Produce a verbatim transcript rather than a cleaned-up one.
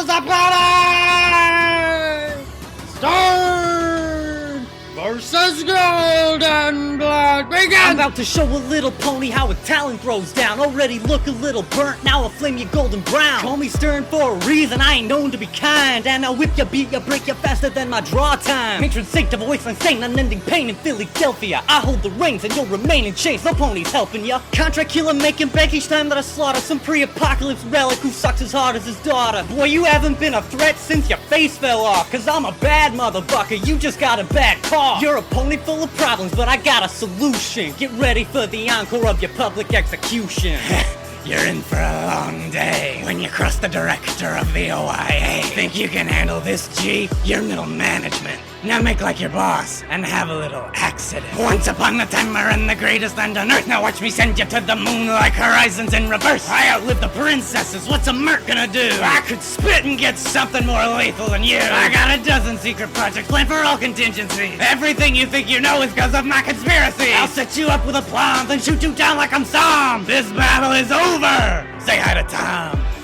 the planet! Stone versus gold and black. Begin! I'm about to show a little pony how a talent throws down. Already look a little burnt, now I'll flame you golden brown. Call me stern for a reason, I ain't known to be kind. And I'll whip you, beat you, break you faster than my draw time. Patron saint of a wasteland stain, unending pain in Philadelphia. I hold the reins and you'll remain in chains, no pony's helping ya. Contract killer making bank each time that I slaughter some pre-apocalypse relic who sucks as hard as his daughter. Boy, you haven't been a threat since your face fell off. Cause I'm a bad motherfucker, you just got a bad call. You're a pony full of problems, but I got a solution. Get ready for the encore of your public execution. You're in for a long day when you cross the director of the O I A. Think you can handle this, G? You're middle management. Now make like your boss and have a little accident. Once upon a time I ran the greatest land on earth. Now watch me send you to the moon like Horizons in reverse. I outlived the princesses, what's a merc gonna do? I could spit and get something more lethal than you. I got a dozen secret projects planned for all contingencies. Everything you think you know is cause of my conspiracy. I'll set you up with a bomb, then shoot you down like I'm Sam. This battle is over. Say hi to Tom.